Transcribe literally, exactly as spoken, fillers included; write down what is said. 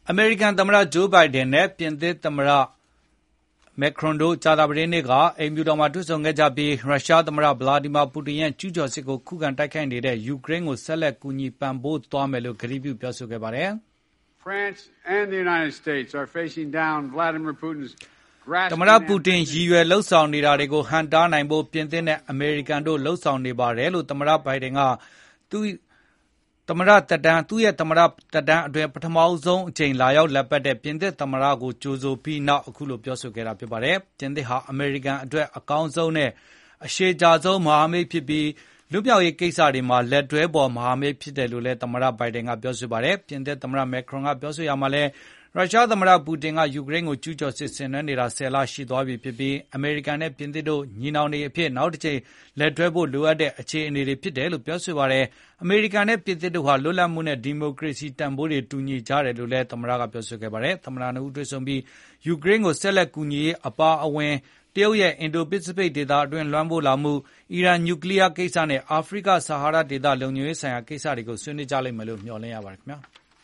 အမေရိကန်သမ္မတဂျိုးဘိုင်ဒန်နဲ့ပြင်သစ်သမ္မတမက်ခရွန်တို့ကြာသပတေးနေ့ကအိမ်ဖြူတော်မှာတွေ့ဆုံခဲ့ကြပြီးရုရှားသမ္မတဗလာဒီမာပူတင်ရဲ့ကျူးကျော်စစ်ကိုခုခံတိုက်ခိုက်နေတဲ့ယူကရိန်းကိုဆက်လက်ကူညီပံ့ပိုးသွားမယ်လို့ကတိပြုပြောဆိုခဲ့ပါတယ်။ France and the United States are facing down Vladimir Putin's သမ္မတပူတင်ရည်ရွယ်လှုပ်ဆောင်နေတာတွေကိုဟန်တားနိုင်ဖို့ပြင်သစ်နဲ့အမေရိကန်တို့လှုပ်ဆောင်နေပါတယ်လို့သမ္မတဘိုင်ဒန်ကသူသမ္မတတက်တန်းသူ့ရဲ့သမ္မတတက်တန်းအတွင်းပထမဆုံးအကြိမ်လာရောက်လက်ပတ်တဲ့ပြင်သစ်သမ္မတကိုကြိုဆိုပြီးနောက်အခုလိုပြောဆိုခဲ့တာဖြစ်ပါတယ်။ပြင်သစ်ဟာအမေရိကန်အတွက်အကောင်းဆုံးနဲ့အရှည်ကြာဆုံးမဟာမိတ်ဖြစ်ပြီးလူပြောက်ရေးကိစ္စတွေမှာလက်တွဲပေါ်မဟာမိတ်ဖြစ်တယ်လို့လည်းသမ္မတဘိုင်ဒန်ကပြောဆိုပါတယ်။ပြင်သစ်သမ္မတမက်ခရွန်ကပြောဆိုရမှာလဲရုရှားသမ္မတပူတင်ကယူကရိန်းကိုကျူးကျော်စစ်ဆင်နွှဲနေတာဆယ်လရှိသွားပြီဖြစ်ပြီးအမေရိကန်နဲ့ပြင်သစ်တို့ညီနောင်တွေအဖြစ်နောက်တစ်ချိန်လက်တွဲဖို့လိုအပ်တဲ့အခြေအနေတွေဖြစ်တယ်လို့ပြောဆိုပါတယ်။အမေရိကန်နဲ့ပြင်သစ်တို့ဟာလွတ်လပ်မှုနဲ့ဒီမိုကရေစီတန်ဖိုးတွေတူညီကြတယ်လို့လည်းသမ္မတကပြောဆိုခဲ့ပါတယ်။သမ္မတနှစ်ဦးတွေ့ဆုံပြီးယူကရိန်းကိုဆက်လက်ကူညီရေးအပါအဝင်တရုတ်ရဲ့အင်ဒိုပစိဖိတ်ဒေသအတွင်းလွှမ်းမိုးလာမှုအီရန်နျူကလီးယားကိစ္စနဲ့အာဖရိကဆာဟာရဒေသလုံခြုံရေးဆိုင်ရာကိစ္စတွေကိုဆွေးနွေးကြလိမ့်မယ်လို့မျှော်လင့်ရပါတယ်ခင်ဗျာ။